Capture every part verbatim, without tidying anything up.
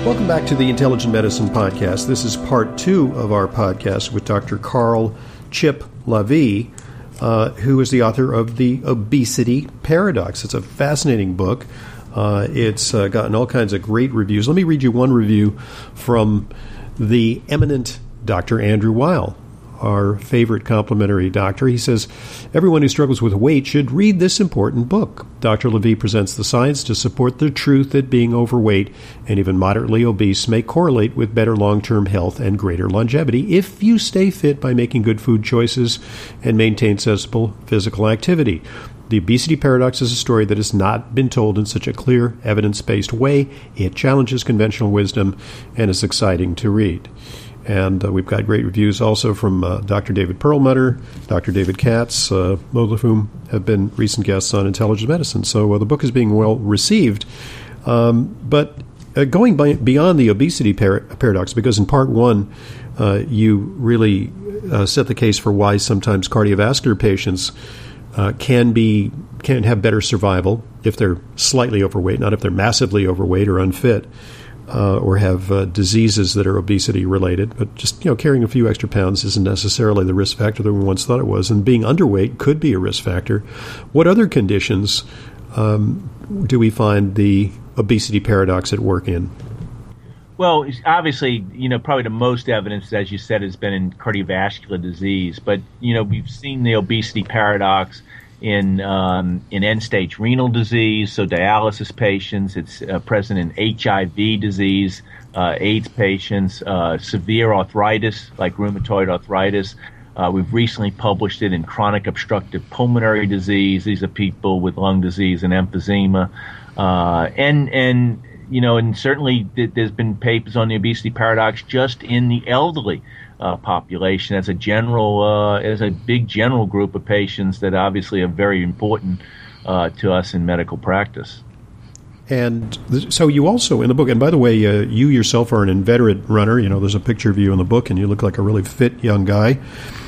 Welcome back to the Intelligent Medicine Podcast. This is part two of our podcast with Doctor Carl Chip LaVie, uh, who is the author of The Obesity Paradox. It's a fascinating book. Uh, it's uh, gotten all kinds of great reviews. Let me read you one review from the eminent Doctor Andrew Weil, our favorite complimentary doctor. He says, everyone who struggles with weight should read this important book. Doctor LaVie presents the science to support the truth that being overweight and even moderately obese may correlate with better long-term health and greater longevity if you stay fit by making good food choices and maintain sensible physical activity. The Obesity Paradox is a story that has not been told in such a clear, evidence-based way. It challenges conventional wisdom and is exciting to read. And uh, we've got great reviews also from uh, Doctor David Perlmutter, Doctor David Katz, uh, both of whom have been recent guests on Intelligent Medicine. So uh, the book is being well received. Um, but uh, going by, beyond the obesity par- paradox, because in part one, uh, you really uh, set the case for why sometimes cardiovascular patients uh, can be can have better survival if they're slightly overweight, not if they're massively overweight or unfit. Uh, or have uh, diseases that are obesity-related, but just you know, carrying a few extra pounds isn't necessarily the risk factor that we once thought it was, and being underweight could be a risk factor. What other conditions um, do we find the obesity paradox at work in? Well, obviously, you know, probably the most evidence, as you said, has been in cardiovascular disease, but you know, we've seen the obesity paradox in um, in end-stage renal disease, so dialysis patients. It's uh, present in H I V disease, uh, AIDS patients, uh, severe arthritis like rheumatoid arthritis. Uh, we've recently published it in chronic obstructive pulmonary disease. These are people with lung disease and emphysema, uh, and and you know, and certainly th- there's been papers on the obesity paradox just in the elderly Uh, population as a general, uh, as a big general group of patients that obviously are very important uh, to us in medical practice. And th- so you also, in the book, and by the way, uh, you yourself are an inveterate runner. You know, there's a picture of you in the book, and you look like a really fit young guy.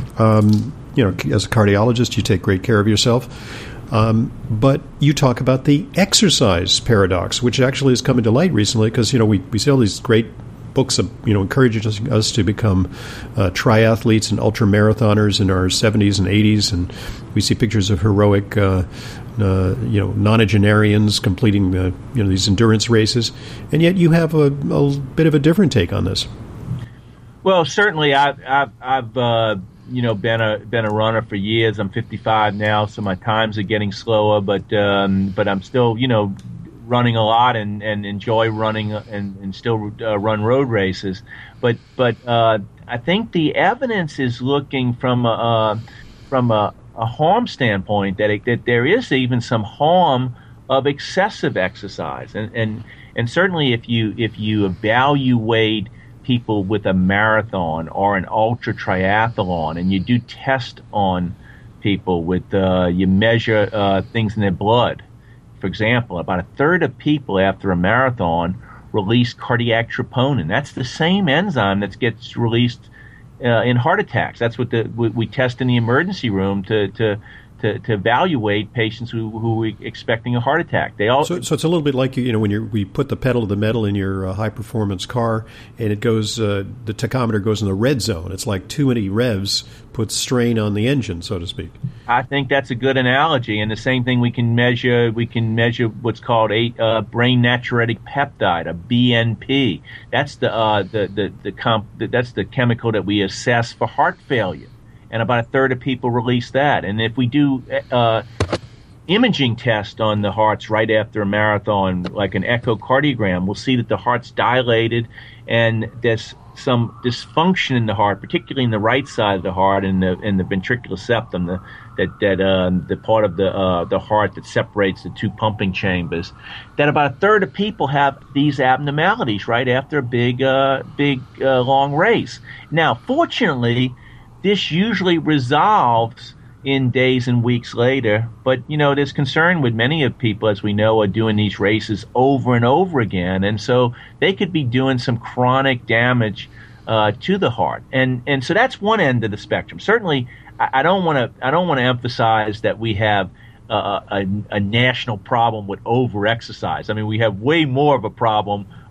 Um, you know, as a cardiologist, you take great care of yourself. Um, but you talk about the exercise paradox, which actually has come into light recently because, you know, we, we see all these great books, of, you know, encouraging us, us to become uh, triathletes and ultra marathoners in our seventies and eighties, and we see pictures of heroic, uh, uh, you know, nonagenarians completing the, you know, these endurance races, and yet you have a, a bit of a different take on this. Well, certainly, I've, I've, I've uh, you know, been a been a runner for years. I'm fifty-five now, so my times are getting slower, but um, but I'm still, you know, running a lot and, and enjoy running and, and still uh, run road races. But but uh, I think the evidence is looking from a, uh, from a, a harm standpoint that it, that there is even some harm of excessive exercise. And, and and certainly if you if you evaluate people with a marathon or an ultra triathlon and you do test on people with uh, you measure uh, things in their blood. For example, about a third of people after a marathon release cardiac troponin. That's the same enzyme that gets released uh, in heart attacks. That's what the, we, we test in the emergency room to to to, to evaluate patients who who are expecting a heart attack. They all so, so it's a little bit like, you know, when you we put the pedal to the metal in your uh, high performance car, and it goes uh, the tachometer goes in the red zone. It's like too many revs puts strain on the engine, so to speak. I think that's a good analogy, and the same thing we can measure. We can measure what's called a uh, brain natriuretic peptide, a B N P. That's the uh, the the, the comp, that's the chemical that we assess for heart failure, and about a third of people release that. And if we do uh, imaging test on the hearts right after a marathon, like an echocardiogram, we'll see that the heart's dilated and there's some dysfunction in the heart, particularly in the right side of the heart, in the in the ventricular septum, the that that um, the part of the uh, the heart that separates the two pumping chambers. That about a third of people have these abnormalities right after a big uh, big uh, long race. Now, fortunately, this usually resolves in days and weeks later, but you know, there's concern with many of people, as we know, are doing these races over and over again, and so they could be doing some chronic damage uh, to the heart, and and so that's one end of the spectrum. Certainly, I, I don't want to I don't want to emphasize that we have uh, a, a national problem with over exercise. I mean, we have way more of a problem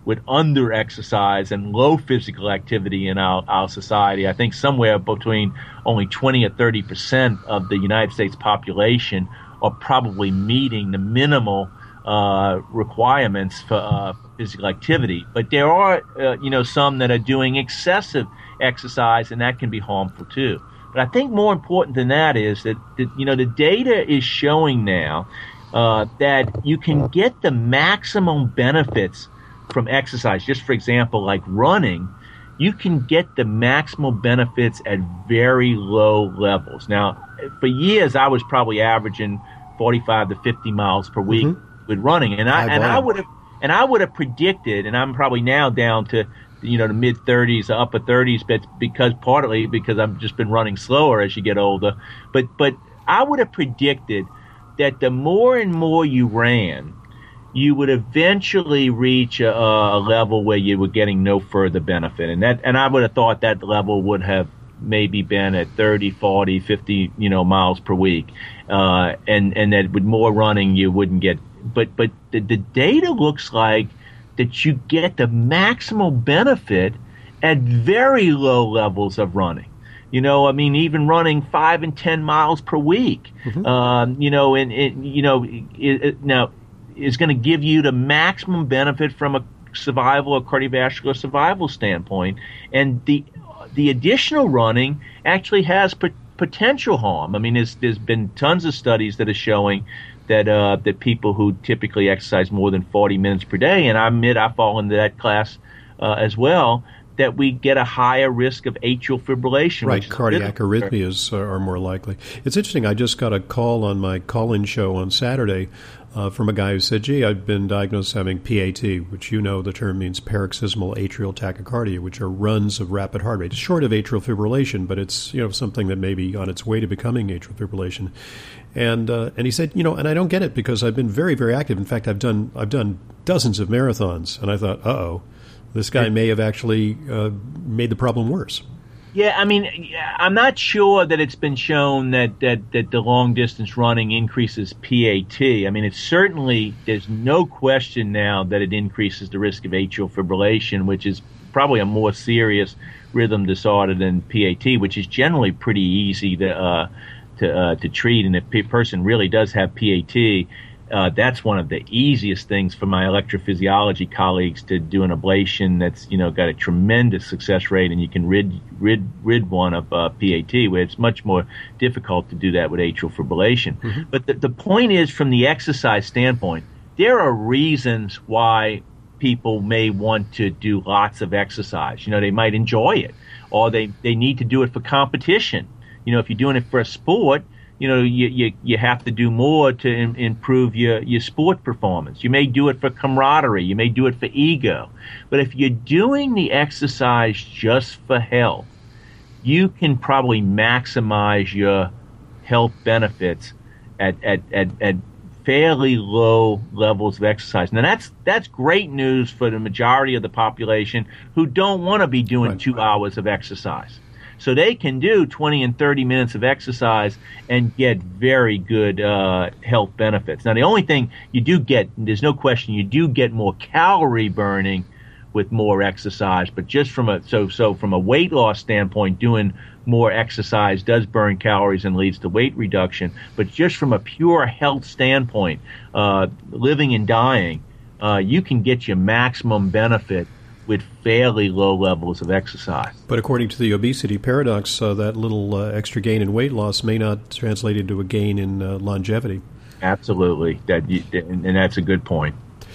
with under-exercise and low physical activity in our, our society. I think somewhere between only twenty or thirty percent of the United States population are probably meeting the minimal uh, requirements for uh, physical activity. But there are, uh, you know, some that are doing excessive exercise, and that can be harmful too. But I think more important than that is that, that you know, the data is showing now uh, that you can get the maximum benefits from exercise. Just for example, like running, you can get the maximal benefits at very low levels. Now, for years, I was probably averaging forty-five to fifty miles per week mm-hmm. with running, and I, I and I would have and I would have predicted, and I'm probably now down to, you know, the mid thirties, upper thirties, but because partly because I've just been running slower as you get older. But but I would have predicted that the more and more you ran, you would eventually reach a, a level where you were getting no further benefit. And that, and I would have thought that level would have maybe been at thirty, forty, fifty, you know, miles per week. Uh, and, and that with more running, you wouldn't get, but, but the, the data looks like that you get the maximal benefit at very low levels of running. You know, I mean, even running five and ten miles per week, mm-hmm. um, you know, and, and you know, it, it, now, is going to give you the maximum benefit from a survival or cardiovascular survival standpoint. And the the additional running actually has p- potential harm. I mean, there's, there's been tons of studies that are showing that uh, that people who typically exercise more than forty minutes per day, and I admit I fall into that class uh, as well, that we get a higher risk of atrial fibrillation. Right, cardiac arrhythmias are more likely. It's interesting, I just got a call on my call-in show on Saturday uh, from a guy who said, gee, I've been diagnosed having P A T, which you know the term means paroxysmal atrial tachycardia, which are runs of rapid heart rate. It's short of atrial fibrillation, but it's, you know, something that may be on its way to becoming atrial fibrillation. And uh, and he said, you know, and I don't get it because I've been very, very active. In fact, I've done I've done dozens of marathons. And I thought, uh-oh. This guy may have actually uh, made the problem worse. Yeah, I mean, I'm not sure that it's been shown that, that, that the long-distance running increases P A T. I mean, it's certainly, there's no question now that it increases the risk of atrial fibrillation, which is probably a more serious rhythm disorder than P A T, which is generally pretty easy to uh, to uh, to treat. And if a person really does have P A T, Uh, that's one of the easiest things for my electrophysiology colleagues to do an ablation that's, you know, got a tremendous success rate, and you can rid rid rid one of uh, P A T, where it's much more difficult to do that with atrial fibrillation. Mm-hmm. But the, the point is, from the exercise standpoint, there are reasons why people may want to do lots of exercise. You know, they might enjoy it, or they, they need to do it for competition. You know, if you're doing it for a sport, you know, you, you, you have to do more to im- improve your, your sport performance. You may do it for camaraderie. You may do it for ego. But if you're doing the exercise just for health, you can probably maximize your health benefits at, at, at, at fairly low levels of exercise. Now, that's that's great news for the majority of the population who don't want to be doing right. two hours of exercise. So they can do twenty and thirty minutes of exercise and get very good uh, health benefits. Now, the only thing you do get, there's no question, you do get more calorie burning with more exercise. But just from a so so from a weight loss standpoint, doing more exercise does burn calories and leads to weight reduction. But just from a pure health standpoint, uh, living and dying, uh, you can get your maximum benefit with fairly low levels of exercise. But according to the obesity paradox, uh, that little uh, extra gain in weight loss may not translate into a gain in uh, longevity. Absolutely, that you, and that's a good point.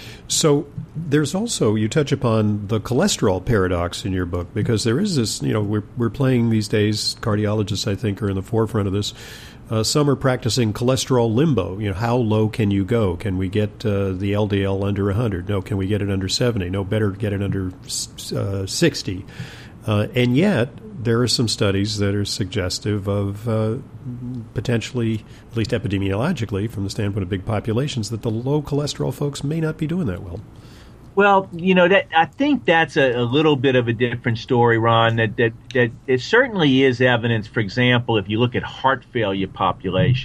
So there's also, you touch upon the cholesterol paradox in your book, because there is this, you know, we're we're playing these days, cardiologists, I think, are in the forefront of this. Uh, some are practicing cholesterol limbo. You know, how low can you go? Can we get uh, the L D L under one hundred? No. Can we get it under seventy? No, better get it under uh, sixty. Uh, and yet, there are some studies that are suggestive of uh, potentially, at least epidemiologically, from the standpoint of big populations, that the low cholesterol folks may not be doing that well. Well, you know, that I think that's a, a little bit of a different story, Ron, that, that, that it certainly is evidence. For example, if you look at heart failure population,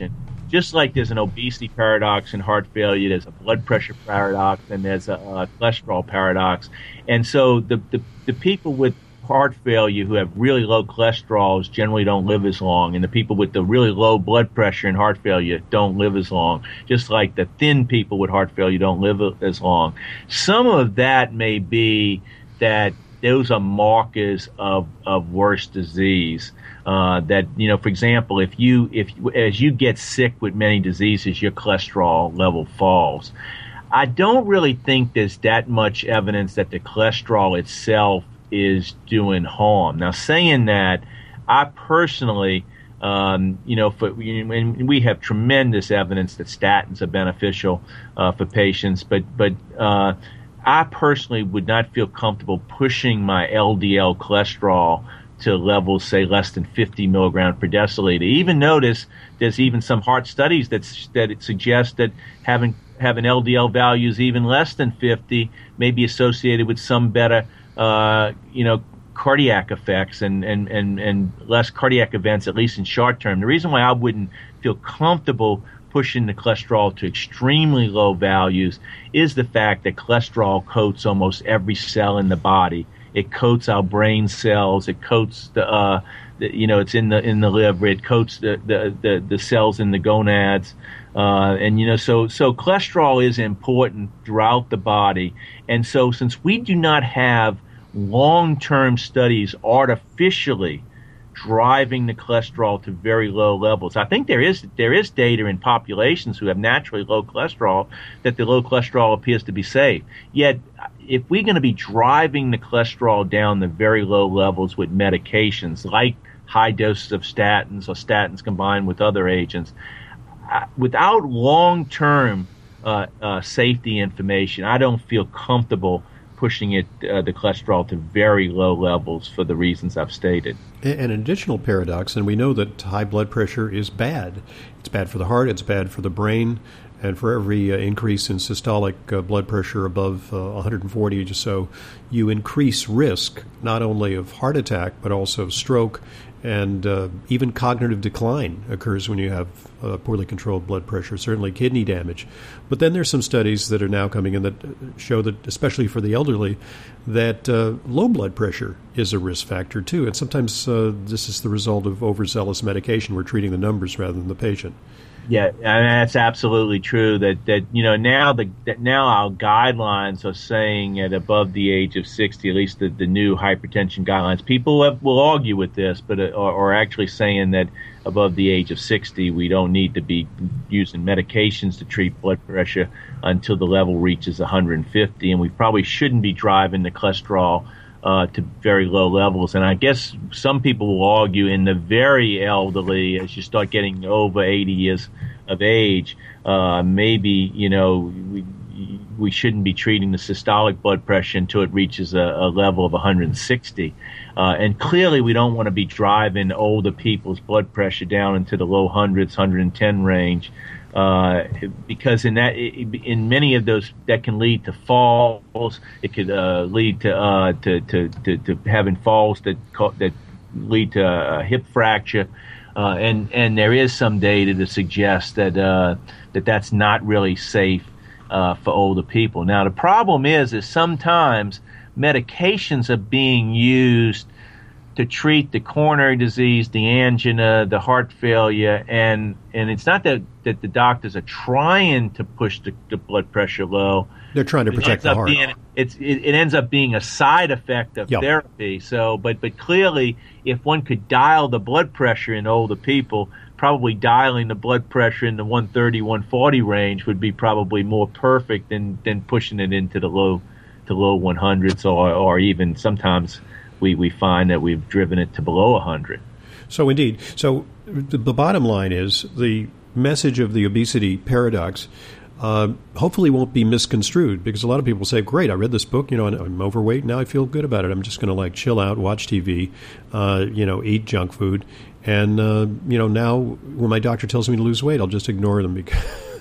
just like there's an obesity paradox in heart failure, there's a blood pressure paradox, and there's a, a cholesterol paradox. And so the, the, the people with heart failure who have really low cholesterols generally don't live as long, and the people with the really low blood pressure and heart failure don't live as long, just like the thin people with heart failure don't live as long. Some of that may be that those are markers of, of worse disease. Uh, that, you know, for example, if you, if as you get sick with many diseases, your cholesterol level falls. I don't really think there's that much evidence that the cholesterol itself is doing harm. Now, saying that, I personally, um, you know, for, and we have tremendous evidence that statins are beneficial uh, for patients, but but uh, I personally would not feel comfortable pushing my L D L cholesterol to levels, say, less than fifty milligrams per deciliter. Even notice there's even some heart studies that that it suggests that having having L D L values even less than fifty may be associated with some better, uh, you know, cardiac effects and, and, and, and less cardiac events, at least in short term. The reason why I wouldn't feel comfortable pushing the cholesterol to extremely low values is the fact that cholesterol coats almost every cell in the body. It coats our brain cells. It coats the, uh, the you know, it's in the in the liver. It coats the the, the, the cells in the gonads, uh, and you know, so so cholesterol is important throughout the body. And so, since we do not have long-term studies artificially driving the cholesterol to very low levels, I think there is there is data in populations who have naturally low cholesterol that the low cholesterol appears to be safe. Yet, if we're going to be driving the cholesterol down to very low levels with medications like high doses of statins or statins combined with other agents, uh, without long-term uh, uh, safety information, I don't feel comfortable pushing it, uh, the cholesterol to very low levels for the reasons I've stated. An additional paradox, and we know that high blood pressure is bad. It's bad for the heart, it's bad for the brain, and for every uh, increase in systolic uh, blood pressure above uh, one hundred forty or so, you increase risk not only of heart attack, but also stroke, and uh, even cognitive decline occurs when you have uh, poorly controlled blood pressure, certainly kidney damage. But then there's some studies that are now coming in that show that, especially for the elderly, that uh, low blood pressure is a risk factor too. And sometimes uh, this is the result of overzealous medication. We're treating the numbers rather than the patient. Yeah, and that's absolutely true. That that you know now the that now our guidelines are saying at above the age of sixty, at least the, the new hypertension guidelines. People have, will argue with this, but are, are actually saying that above the age of sixty, we don't need to be using medications to treat blood pressure until the level reaches one hundred fifty, and we probably shouldn't be driving the cholesterol Uh, to very low levels. And I guess some people will argue in the very elderly, as you start getting over eighty years of age, uh, maybe, you know, we, we shouldn't be treating the systolic blood pressure until it reaches a, a level of one hundred sixty. Uh, and clearly we don't want to be driving older people's blood pressure down into the low hundreds, one hundred ten range. Uh, because in that, in many of those, that can lead to falls. It could uh, lead to, uh, to, to to to having falls that that lead to a hip fracture, uh, and and there is some data to suggest that uh, that that's not really safe uh, for older people. Now the problem is, is sometimes medications are being used to treat the coronary disease, the angina, the heart failure, and and it's not that, that the doctors are trying to push the, the blood pressure low. They're trying to protect the heart. Being, it's, it, it ends up being a side effect of yep. therapy. So, but but clearly, if one could dial the blood pressure in older people, probably dialing the blood pressure in the one thirty, one forty range would be probably more perfect than, than pushing it into the low to low one hundreds, or or even sometimes we, we find that we've driven it to below one hundred. So indeed. So the, the bottom line is the message of the obesity paradox uh, hopefully won't be misconstrued, because a lot of people say, great, I read this book, you know, and I'm overweight, now I feel good about it. I'm just going to like chill out, watch T V, uh, you know, eat junk food. And, uh, you know, now when my doctor tells me to lose weight, I'll just ignore them because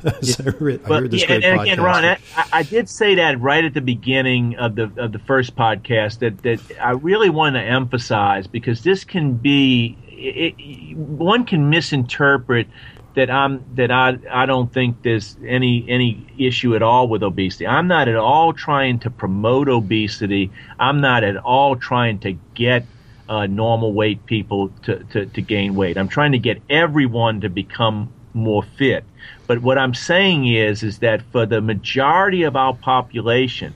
I read, I heard this yeah, great and, podcast. And again, Ron, I, I did say that right at the beginning of the of the first podcast, that, that I really want to emphasize, because this can be, it, it, one can misinterpret that I'm that I I don't think there's any any issue at all with obesity. I'm not at all trying to promote obesity. I'm not at all trying to get uh, normal weight people to, to, to gain weight. I'm trying to get everyone to become more fit. But what I'm saying is is that for the majority of our population,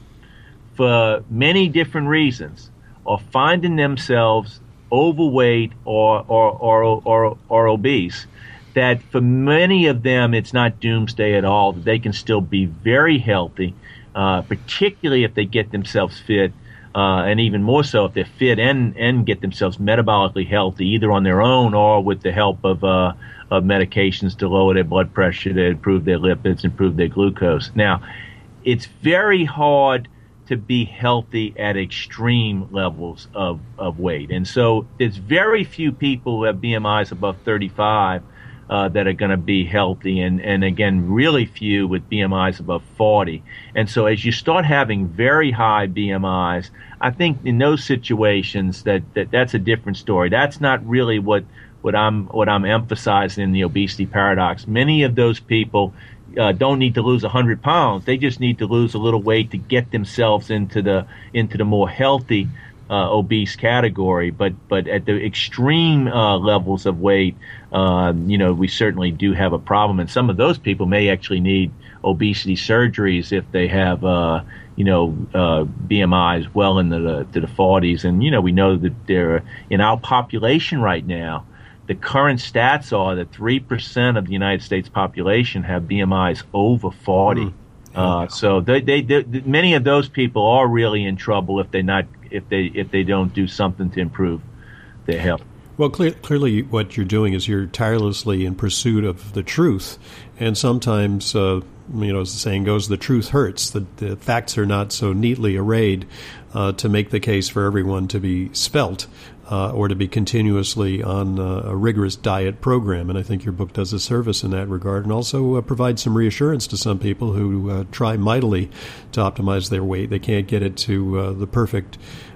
for many different reasons, are finding themselves overweight or or or or, or obese, that for many of them it's not doomsday at all, that they can still be very healthy, uh, particularly if they get themselves fit, uh, and even more so if they're fit and, and get themselves metabolically healthy, either on their own or with the help of, uh, of medications to lower their blood pressure, to improve their lipids, improve their glucose. Now, it's very hard to be healthy at extreme levels of, of weight. And so there's very few people who have B M Is above thirty-five uh, that are going to be healthy, and, and again, really few with B M Is above forty. And so as you start having very high B M Is, I think in those situations that, that that's a different story. That's not really what, what I'm what I'm emphasizing in the obesity paradox. Many of those people Uh, don't need to lose one hundred pounds. They just need to lose a little weight to get themselves into the into the more healthy uh, obese category. But but at the extreme uh, levels of weight, uh, you know, we certainly do have a problem. And some of those people may actually need obesity surgeries if they have, uh, you know, uh, B M Is well into the to the forties. And you know, we know that there in our population right now, the current stats are that three percent of the United States population have B M Is over forty. Mm. Uh, so they, they, they, many of those people are really in trouble if they not if they if they don't do something to improve their health. Well, clear, clearly, what you're doing is you're tirelessly in pursuit of the truth, and sometimes, uh, you know, as the saying goes, the truth hurts. The, the facts are not so neatly arrayed uh, to make the case for everyone to be spelt. Uh, or to be continuously on uh, a rigorous diet program. And I think your book does a service in that regard, and also uh, provides some reassurance to some people who uh, try mightily to optimize their weight. They can't get it to uh, the perfect,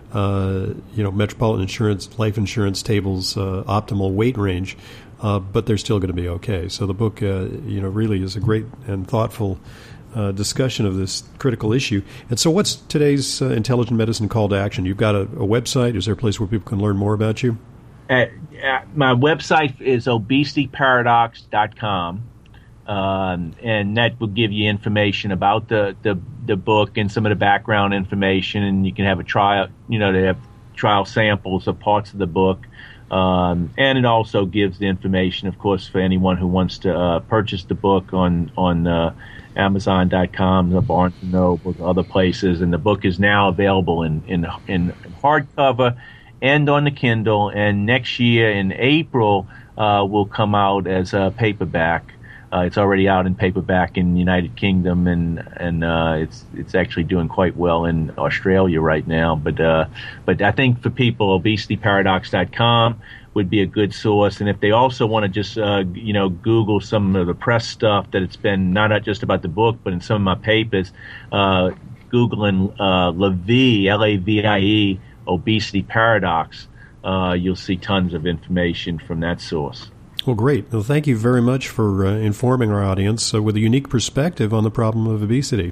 uh, you know, Metropolitan Insurance, life insurance tables, uh, optimal weight range, uh, but they're still going to be okay. So the book, uh, you know, really is a great and thoughtful Uh, discussion of this critical issue. And so what's today's uh, Intelligent Medicine call to action? You've got a, a website. Is there a place where people can learn more about you? Uh, uh, my website is obesity paradox dot com, um, and that will give you information about the, the, the book and some of the background information, and you can have a trial, you know, they have trial samples of parts of the book. Um, and it also gives the information, of course, for anyone who wants to uh, purchase the book on on uh, Amazon dot com, the Barnes and Noble, other places. And the book is now available in, in, in hardcover and on the Kindle. And next year in April uh, will come out as a paperback. Uh, it's already out in paperback in the United Kingdom, and and uh, it's it's actually doing quite well in Australia right now. But uh, but I think for people, obesity paradox dot com would be a good source. And if they also want to just uh, you know Google some of the press stuff that it's been, not just about the book, but in some of my papers, uh, Googling uh, LaVie, L A V I E, obesity paradox, uh, you'll see tons of information from that source. Well, great. Well, thank you very much for uh, informing our audience uh, with a unique perspective on the problem of obesity.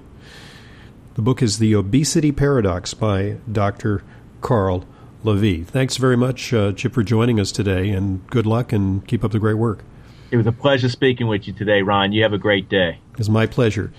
The book is The Obesity Paradox by Doctor Carl LaVie. Thanks very much, uh, Chip, for joining us today, and good luck and keep up the great work. It was a pleasure speaking with you today, Ron. You have a great day. It's my pleasure.